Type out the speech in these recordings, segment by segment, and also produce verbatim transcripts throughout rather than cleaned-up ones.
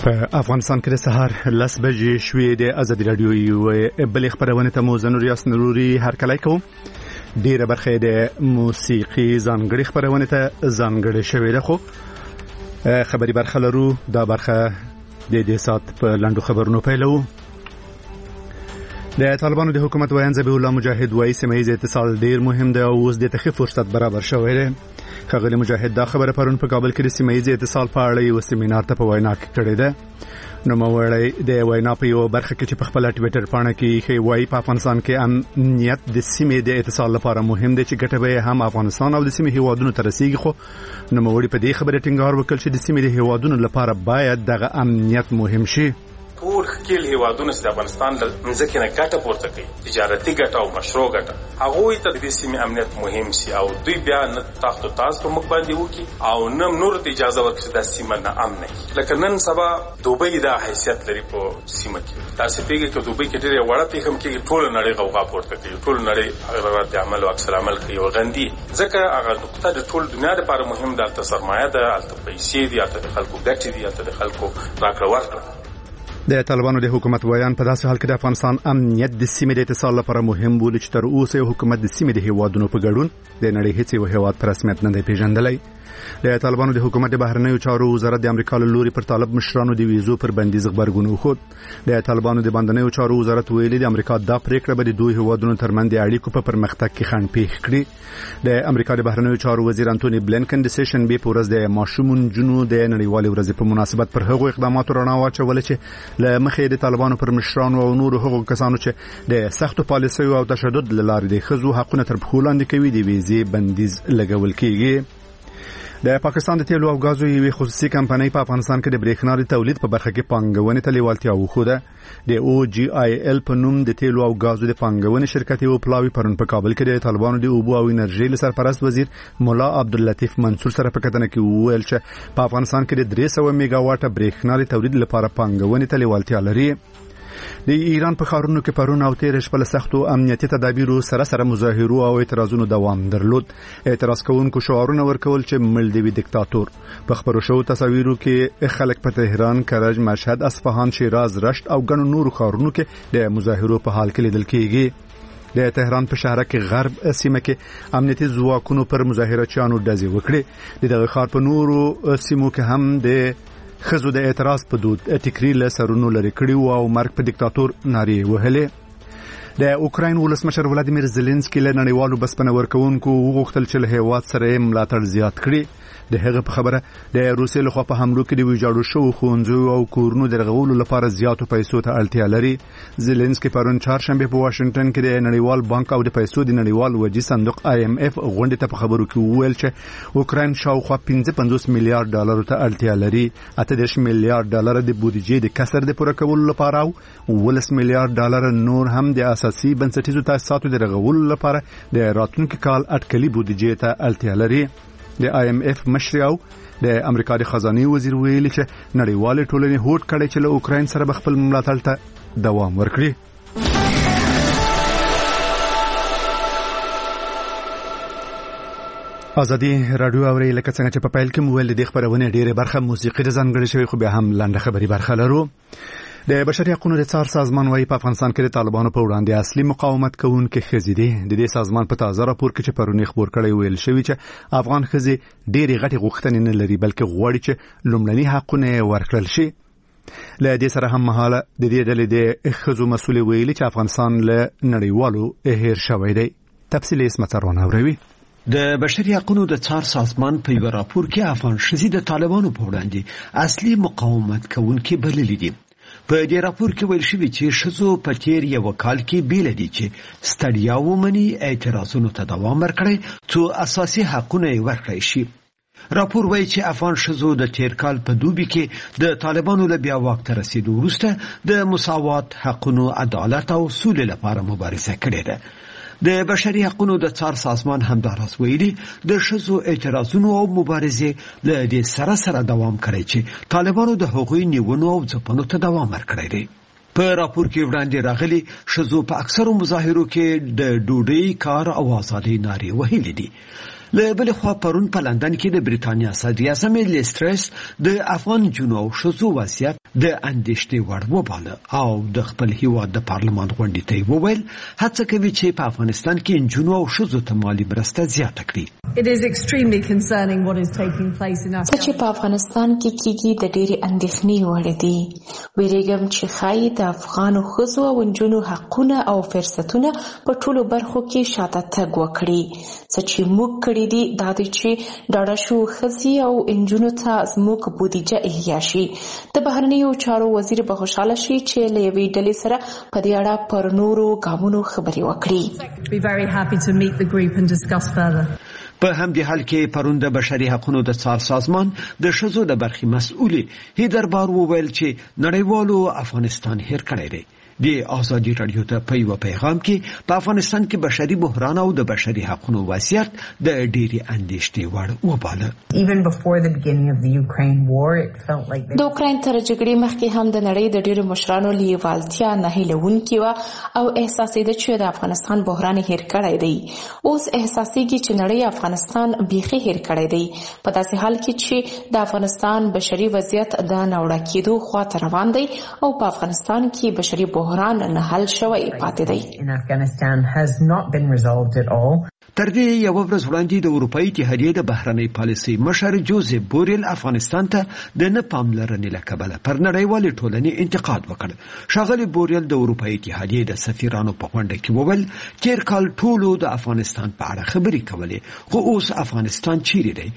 په افغانستان کې د سهار لس بجې شوې د ازادي راډیو یو بلې خبرونه ته مو زنور یاس نوري هرکلی کوم. ډیره برخه د موسیقي ځانګړي خبرونه ته ځانګړي شوې ده، خو خبري برخه لرو. دا برخه د دې سات په لاندو خبرونو پیلو. د طالبانو د حکومت ویان ذبیح الله مجاهد وایي سیمه‌ییز اتصال ډیر مهم دی او اوس د تخفیف فرصت برابر شوی دی. خغلی مجاهد دا خبره پرون په کابل کې د سیمه‌ییز اتصال په اړه یو سیمینار ته په وینا کې کړې ده. نو موړی د وینا په یو برخه کې چې په خپل ټوئیټر باندې کې خي وایي په افغانستان کې امنیت د سیمې د اتصال لپاره مهم دی چې ګټه به هم افغانستان او د سیمې هیوادونو ته رسیږي. خو نو موړی په دې خبره ټینګار وکړ چې د سیمې د هیوادونو لپاره باید دغه امنیت مهم شي. ټول خپل هیوادونو چې د افغانستان د ځکه نه ګټه پورته کوي، تجارتي ګټه او مشروع ګټه، هغه ته د سیمې امنیت مهم شي او دوی بیا نه تاسو تاسو په مخ باندې وکي او نه نور ته اجازه ورکړي د سیمه نه امن نه. لکه نن سبا دوبۍ دا حیثیت لري په سیمه کې. تاسو پیګه کې دوبۍ کې ډېر وړه پیغام کې ټول نړۍ غوغا پورته کوي، ټول نړۍ رد عمل او عکس العمل کوي او غندي. ځکه هغه نقطه د ټول دنیا لپاره مهم ده، د سرمایه ده، د پیسې دي، د خلکو ګټې دي، د خلکو راکړه ورکړه. د طالبانو د حکومت ویان په داسې حال کې د افغانستان امنیت د سیمې د اتصال لپاره مهم بولي چې تر اوسه حکومت د سیمې د هیوادونو په ګډون د نړۍ هیڅ یو هیواد پر رسمیت نه دی پیژندلی. د طالبانو د حکومت د بهرنیو چارو وزارت د امریکا له لوري پر طالب مشرانو د ویزو پر بندیز خبرګون وخت. د طالبانو د بندنیو چارو وزارت ویلي د امریکا دا پریکړه به د دوه هیوادونو ترمنځ د اړیکو په پرمختګ کې خنډ پیښ کړي. د امریکا د بهرنیو چارو وزیر انټونی بلینکن د سیشن بي پورز د ماشومون جنو د نړیوالې ورځې په مناسبت پر هغو اقداماتو رڼا واچول چې له مخې د طالبانو پر مشرانو او نورو هغو کسانو چې د سختو پالیسیو او تشدد لاره د ښځو حقونه تر پښو لاندې کوي د ویزې بندیز لګول کیږي. د پاکستان د تیلو او غازو یوه خصوصي کمپنۍ په افغانستان کې د برېښنا د تولید په برخه کې پانګونې ته لیوالتیا وښوده. د او جی آی ال په نوم د تیلو او غازو د پانګونې شرکت یو پلاوی پرون په کابل کې د طالبانو د اوبو او انرژي لسرپرست وزیر مولا عبداللطیف منصور سره په کتنه کې وویل چې په افغانستان کې د درې سوه میگا واټه برېښنا د تولید لپاره پانګونې ته لیوالتیا لري. د ایران په ښارونو کې پرون او تیر شپه له سختو امنیتي تدابیرو سره سره مظاهرو او اعتراضونو دوام درلود. اعتراض کوونکو شعارونه ورکول چې مړ دی دیکتاتور. په خبرو شو تصاویرو کې خلک په تهران، کرج، مشهد، اصفهان، شیراز، رشت او ګڼو نورو ښارونو کې د مظاهرو په حال کې لیدل کېږي. د تهران په شهر کې غرب سیمه کې امنیتي ځواکونو پر مظاهرچیانو ډزې وکړې. د دغه ښار په نورو سیمو کې هم د خزو د اعتراض په دود ټیکری له سرونو لري کړي او مرګ په دیکتاتور نارې وهلې. د اوکراین ولسمشر ولادیمیر زيلنسکي له نړیوالو بسپنه ورکوونکو وغوښتل چې له هیواد سره ملاتړ زیات کړي. د هغه په خبره د روسیې لخوا په حملو کې د ویجاړو شوو ښوونځیو او کورونو د رغولو لپاره زیاتو پیسو ته اړتیا لري. زيلنسکي پرون چهارشنبه په واشنگټن کې د نړیوال بانک او د پیسو د نړیوال وجې صندوق آی ایم اف غونډې ته په خبرو کې وویل چې اوکراین شاوخوا پنځه پنځوس میلیارډ ډالر ته اړتیا لري. اته دېرش میلیارډ ډالر د بودیجې د کسر د پوره کولو لپاره او ولس میلیارډ ډالر نور هم د اساسي بنسټیزو تاسیساتو د رغولو لپاره د راتلونکي کال اټکلي بودیجې ته اړتیا لري. د آی ایم اف مشر او د امریکا د خزانه وزیر ویلي چې نړیوال ټولنې هوډ کړي چې له اوکراین سره خپل ملاتړ ته دوام ورکړي. ازادي رادیو اوري لکه څنګه چې په پیل کې مویل د خبرونه ډیره برخه موسیقي ځانګړې شوی، خو بیا هم لاندې خبري برخه لرو. د بشري حقوقو د څار سازمان وايي په افغانستان کې د طالبانو په وړاندې اصلي مقاومت کوونکي ښځې دي. د دې سازمان په تازه راپور کې چې پرونی خبر کړی ویل شوی چې افغان ښځې ډېری غټي غوښتنې نه لري، بلکې غواړي چې لومړني حقونه ورکړل شي. له دې سره هم مهاله د دې ډلې د ښځو مسؤل ویلي چې افغانستان له نړیوالو هیر شوی دی. تفصیل یې سمڅرونه اوروي. د بشري حقوقو د څار سازمان په یو راپور کې افغان ښځې د طالبانو په وړاندې اصلي مقاومت کوونکي بللي دي. په دې راپور کې ویل شوی چې ښځو په تیر یو کال کې بیل دي چې ستړیا ومني، اعتراضونو ته دوام ورکړي څو اساسي حقونه یې ورکړي شي. راپور وایي چې افغان ښځو د تیر کال په دوبي کې د طالبانو له بیا واک ته رسیدو وروسته د مساوات، حقونو، عدالت او سولې لپاره مبارزه کړې ده. د بشري حقوقو د څار سازمان همداراز ویلي د ښځو اعتراضونو او مبارزې له دې سره سره دوام کوي چې طالبانو د حقوقي نیونو او ځپنو ته دوام ورکړی دی. په راپور کې وړاندې راغلي ښځو په اکثرو مظاهرو کې د ډوډۍ، کار او ازادۍ نارې وهلې دي. له بل خوا پرون په لندن کې د بریتانیا صدر اعظم لیز ټرس د افغان جنو او ښځو وضعیت د اندېښنې وړ وباله او د خپل هیواد د پارلمان غونډې ته یې وویل هڅه کوي چې په افغانستان کې نجونو او ښځو ته مالي مرسته زیاته کړي. څه چې په افغانستان کې کېږي د ډېرې اندېښنې وړ دي. ویریږم چې ښایي د افغانو ښځو او نجونو حقونه او فرصتونه په ټولو برخو کې شاته تګ وکړي. څه چې موږ کړي دي دا دی چې ډاډه شو ښځې او نجونو ته زموږ بودیجه احیا شي. د بهرنیو چارو وزیر به خوشحاله شي چې له یوې ډلې سره په دې اړه پر نورو ګامونو خبرې وکړي. په همدې حال کې پرون د بشري حقوقو د څار سازمان د ښځو د برخې مسؤلې هیدر بار وویل چې نړیوالو افغانستان هیر کړی دی. د آزادي رادیو ته په یو پیغام کې په افغانستان کې بشري بحران او د بشري حقوقو وضعیت د ډېرې اندېښنې وړ وباله. د اوکراین تر جګړې مخکې هم د نړۍ د ډېرو مشرانو لیوالتیا نهیلونکې وه او احساسېده چې د افغانستان بحران هیر کړی دی. اوس احساسېږي چې نړۍ افغانستان بیخي هیر کړی دی په داسې حال کې چې د افغانستان بشري وضعیت د ناوړه کېدو خواته روان دی او په افغانستان کې بشري بحران نه حل شوی پاتې دی. تر دې یو ورځ وړاندې د اروپایي اتحادیې د بهرنۍ پالیسۍ مشر جوزف بوریل افغانستان ته د نه پاملرنې له کبله پر نړیوالې ټولنې انتقاد وکړ. ښاغلی بوریل د اروپایي اتحادیې د سفیرانو په غونډه کې وویل تېر کال ټولو د افغانستان په اړه خبرې کولې خو اوس افغانستان چیرې دی؟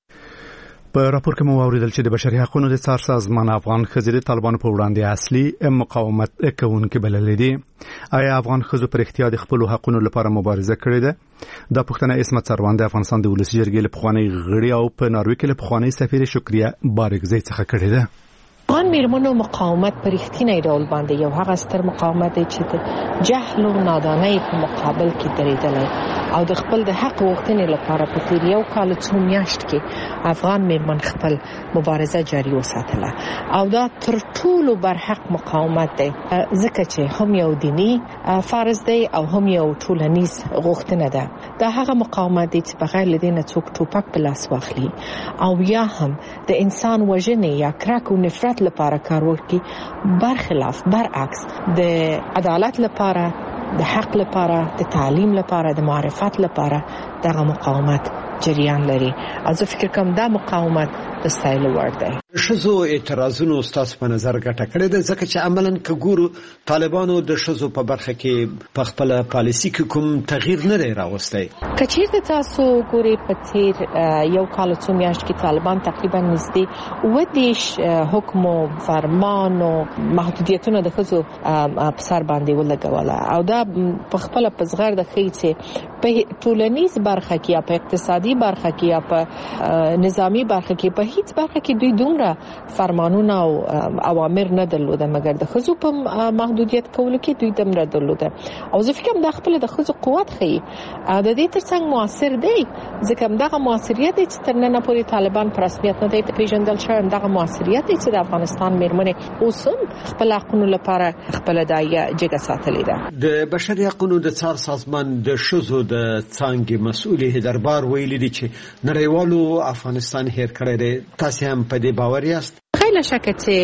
په راپور کې مو واوریدل چې د بشري حقوقو د څار سازمان افغان ښځې د طالبانو په وړاندې اصلي مقاومت کوونکي بللې دي. آیا افغان ښځو پر اختیار د خپل حقوقو لپاره مبارزه کړې ده؟ دا پوښتنه عصمت سروان د افغانستان د ولسي جرګې له پخوانۍ غړي او په ناروې کې له پخوانۍ سفیرې شکریه بارګزۍ څخه کړې ده. افغان میرمنو مقاومت پر رښتینی ډول باندې یو هغه ستر مقاومت دی چې د جهل او نادانۍ په مقابل کې درېدلی او د خپل د حق غوښتنې لپاره په تیر یو کال څو میاشت کې افغان میرمن خپل مبارزه جاري وساتله او دا تر ټولو برحق مقاومت دی ځکه چې هم یو دینی فرض دی او هم یو ټولنیز غوښتنه ده. دا هغه مقاومت دی چې بغیر له دې نه څوک ټوپک په لاس واخلي او یا هم د انسان وژنې یا کرک او نفرت لپاره کار وکړي برخلاف برعکس د عدالت لپاره د حق لپاره د تعلیم لپاره د معرفت لپاره دغه مقاومت جریان لري. از فکر کوم دا مقاومت د ستایلو وړ دی. ښځو اعتراضونو ستاسو په نظر ګټه کړې ده ځکه چې عملاً که ګورو طالبانو د ښځو په برخه کې په خپله پالیسي کې کوم تغییر نه دی راوستی. که چېرته تاسو ګورئ په تېر یو کال څو میاشت کې طالبان تقریبا نږدې اووه دېرش حکم و فرمان و محدودیتونه د ښځو په سر باندې ولګوله او دا په خپله په زغرده ښیي چې په ټولنیز برخه کې یا په اقتصادي برخه کې یا په نظامی برخه کې په هیڅ برخه کې دوی دومره فرمانونه او اوامر نه درلوده مګر د ښځو په محدودیت کولو کې دوی دومره درلوده او زه فکر کوم دا خپله د ښځو قوت ښیي او د دې ترڅنګ مؤثر دی ځکه دغه مؤثریت دی چې تر ننه پورې طالبان په رسمیت نه دی پیژندل شوی. دغه مؤثریت دی چې د افغانستان میرمنې اوس هم خپل حقونو لپاره خپله دایه جګه ساتلې ده. د بشري حقوقو د څار سازمان د ښځو د څانګې مسؤلې دربار ویلي دي چې نړیوالو افغانستان هیر کړی دی. تاسو هم په دې باور یاست؟ خیلی شکه چې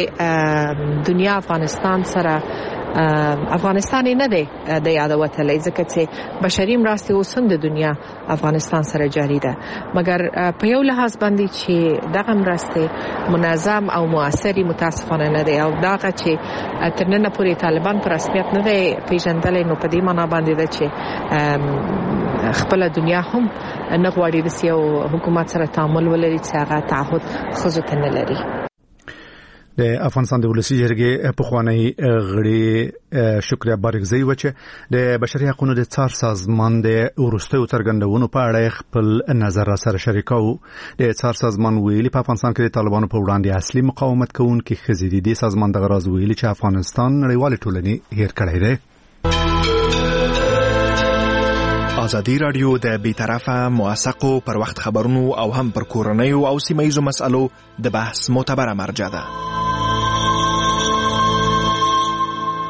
دنیا افغانستان سره افغانستان نه دی د یادوتلی ځکه چې بشري مرستې اوس هم د دنیا افغانستان سره جاری ده مګر په یو لحاظ باندې چې دغه مرستې منظم او مؤثري متاسفانه نه دی او دغه چې تر ننه پورې طالبان په رسمیت نه دی پیژندلی نو په دې معنا باندې ده چې خپل دنیا هم نه غواړي د یو حکومت سره تعامل ولري چې هغه تعهد ښځو ته نه لري. د افغانستان د ولسي جرګې پخوانی غړي شکریه بارګزۍ و چې د بشري حقوقو د څار سازمان د وروستیو څرګندونو په اړه خپل نظر را سره شریکاو. د څار سازمان ویلي په افغانستان کې د طالبانو په وړاندې اصلي مقاومت کوونکي ښځې دي. د سازمان دغه راز ویلي چې افغانستان نړیوالې ټولنې هیر کړی دی. ازادي رادیو د بیطرفه موثقو پر وخت خبرونو او هم پر کورنیو او سیمه‌ییزو مسألو د بحث معتبره مرجع ده.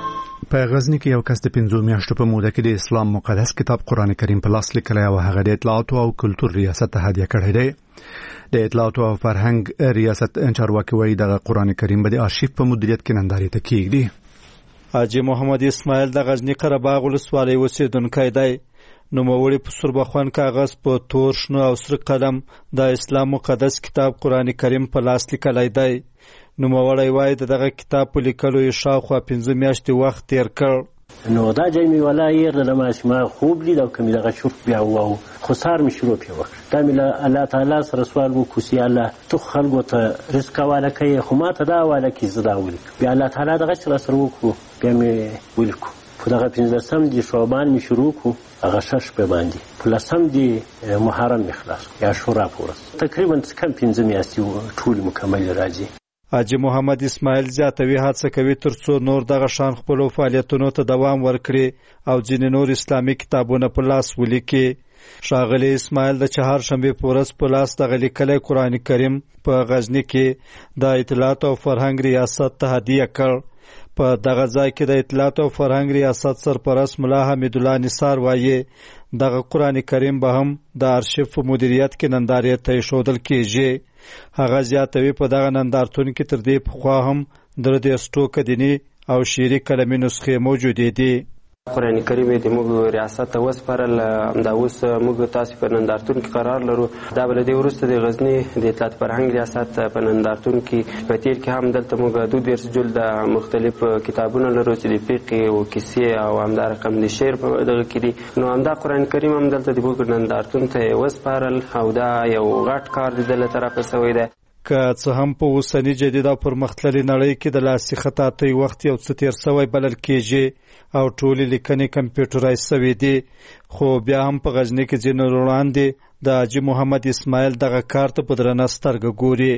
په غزنی کې یو کس د پنځو میاشتو په موده کې د اسلام مقدس کتاب قرآن کریم په لاس لیکلی او هغه د اطلاعات او کلتور ریاست ته هدیه کړی دی. د اطلاعات او فرهنګ ریاست چارواکي وایي د قرآن کریم به د آرشیف په مدیریت کې نندارې ته کیږدي. حاجی محمد اسماعیل د غزنی قره باغ ولسوالۍ اوسیدونکی دی. نوموړي په سوربخون کاغذ په تور شنو او سره قلم د اسلام مقدس کتاب قرآن کریم په لاس لیکلی دی. نوموړی وایي د دغه کتاب په لیکلو یې شاوخوا پنځه میاشتې وخت تیر کړ. نو دا جمعي ولا یې د ماشما خوب لید او کوم دغه شوف بیا وو خو سار مې شروع پیو دا مې الله تعالی سره سوال وکړ چې الله تو خلکو ته رزق والا کوي خو ما ته دا والا کی زدا ولي بیا الله تعالی دغه سره وکړو بیا مې ولیکو په دغه پنځلسم دی شعبان مې شروع کو هغه شش په باندې په لسم دی محرم اخلاص یا شورا پورس تقریبا کم پنځه میاشتې ټول مکمل راځي. حاجی محمد اسماعیل زیاتوي هڅه کوي ترڅو نور دغه شان خپل فعالیتونو ته دوام ورکړي او ځینې نور اسلامي کتابونه په لاس ولیکي. ښاغلی اسماعیل د چهارشنبې په ورځ په لاس دغه لیکلی قرآن کریم په غزني کې د اطلاعات او فرهنګ ریاست ته هدیه کړ. په دغه ځای کې د اطلاعات او فرهنګ ریاست سرپرست ملا حمید الله نثار وایي دغه قرآن کریم به هم د آرشیف په مدیریت کې نندارې ته ایښودل کیږي. هغه زیاتوي په دغه نندارتون کې تر دې پخوا هم د دېرش ټوکه دیني او شعري کلمي نسخې موجودې دي. قرآن کریم د موږ ریاست ته وسپارل دا اوس موږ تاسو په نندارتون کې قرار لرو. دا بل دی ورسته د غزنی د اطلاعات فرهنګ ریاست په نندارتون کې په تیر کې هم دلته موږ دوه دیرش جلد مختلف کتابونه لرو چې د فقه او کیسې او همدا رقم د شعر په دغه کې دي. نو همدا قرآن کریم هم دلته د موږ نندارتون ته وسپارل او دا یو غټ کار دی له طرفه شوی دی. که څه هم په اوسني جدید او پرمختللي نړۍ کې د لاسي خطاطۍ وخت یو څه تیر سوی بلل کېږي او ټولې لیکنې کمپیوټرایز سوي دي خو بیا هم په غزني کې ځینې وړاندې د حاجي محمد اسماعیل دغه کار ته په درنه سترګه ګوري.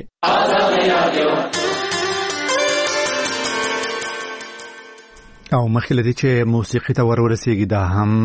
او مخکې لدی چې موسیقي ته ورورسیږي دا هم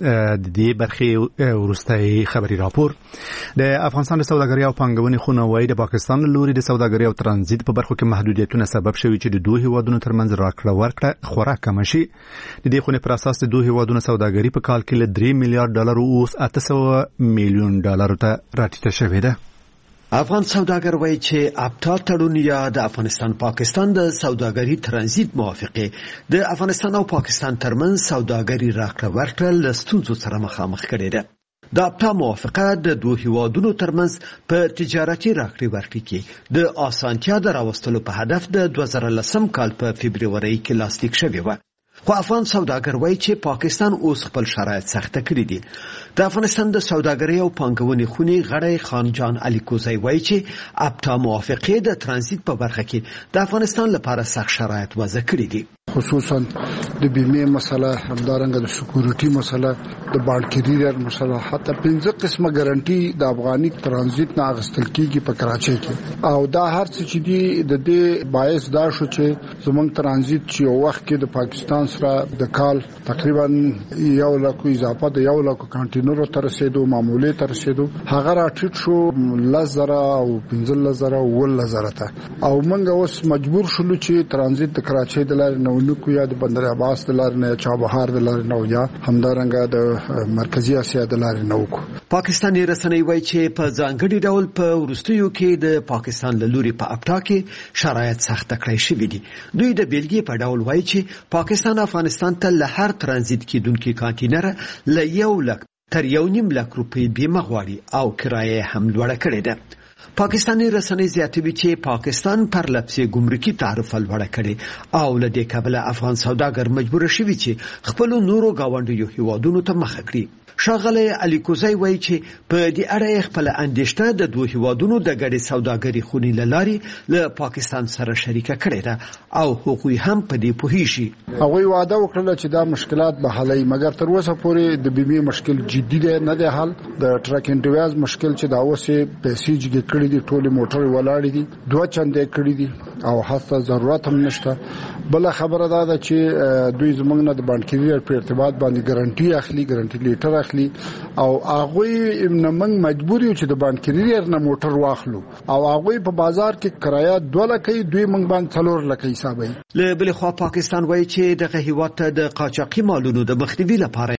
د دې برخې وروستۍ خبري راپور. د افغانستان د سوداګرۍ او پانګونې خونه وایي د پاکستان له لوري د سوداګرۍ او ترانزیت په برخو کې محدودیتونه سبب شوي چې د دوه هیوادونو ترمنځ راکړه ورکړه خورا کمه شي. د دې خونې پر اساس د دوه هیوادونو سوداګري په کال کې له درې میلیارډ ډالر اوس اته سوه میلیون ډالر ته راټیټه شوې ده. افغان سوداګر وایي چې ابتا تړون یا د افغانستان پاکستان د سوداګري ترانزیت موافقه د افغانستان او پاکستان ترمنځ سوداګري راکړه ورکړه له ستونزو سره مخامخ کړي ده. د ابتا موافقه د دوه هیوادونو ترمنځ په تجارتي راکړې ورکړې کې د اسانتیا د راوستلو په هدف د دوه زره لسم کال په فبروري کې لاسلیک شوی و. خو افغان سوداګر وایي چې پاکستان اوس خپل شرایط سخته کړي دي. د افغانستان د سوداګرۍ او پانګونې خونې غړی خان جان علي کوزی وایي چې ابتا موافقه د ترانزیت په برخه کې د افغانستان لپاره سخت شرایط وضع کړي دي. خصوصا د بیمه مسله همدارنګه د سکیورټي مسله د بانکیری مسله حتی پنځه قسمه ګارانټي د افغاني ترانزیت نه اغستل کیږي په کراچۍ کې او دا هر څه چې دی د دې باعث دا شو چې زمونږ ترانزیت چې یو وخت کې د پاکستان سره د کال تقریبا یو لک اضافه د یو لک کانټینرو تر رسیدو معمولی تر رسیدو هغه راټیټ شو لزره او پنځه لزره او لزره ته او موږ اوس مجبور شولو چې ترانزیت د کراچۍ د لارې نه نو یا د بندر عباس د لارې نه چابهار د لارې نه یا همدارنګه د مرکزی اسیا د لارې نه وکړو. پاکستاني رسنۍ وایي چې په ځانګړي ډول په وروستیو کې د پاکستان له لوري په ابتا کې شرایط سخت کړی شوي دي. دوی د بیلګې په ډول وایي چې پاکستان افغانستان ته له هر ترانزیت کیدونکي کانټینر له یو لک تر یو نیم لک روپۍ بیمه غواړي او کرایه هم لوړه کړې ده. پاکستاني رسنۍ زیاتوي چې پاکستان پر لپسې ګمرکي تعرفه لوړه کړې او له دې کبله افغان سوداګر مجبور شوي چې خپل نورو گاونډیو هیوادونو ته مخه کړي. ښاغلی علي کوزی وایي چې په دې اړه خپل اندېښنه د دوه هیوادونو د ګډې سوداګرۍ خونې له لارې له پاکستان سره شریکه کړې ده او هغوی هم په دې پوهیږي. هغوی وعده وکړه چې دا مشکلات به حلوي مګر تر اوسه پورې د بیمې مشکل جدي دی نه دی حل. د ټرک انډویاز مشکل چې دا اوسه پیسې جګې کړې دي ټول موټر ولاړې دي دوه چندې کړې دي او هڅه ضرورت هم نشته. بل خبره دا ده چې دوی زمونږ نه د بانکیری په ارتباط باندې ګارانټي اخلي ګارانټي لیټر موټر اخلي او هغه نمنګ مجبور یو چې د بانک کریډر نه موټر واخلو او هغه په بازار کې کرایه دوه لکه دوی منګ باندې څلور لکه حسابي. له بل خوا پاکستان وایي چې دغه هیواد ته د قاچاقي مالونو د مخنیوي لپاره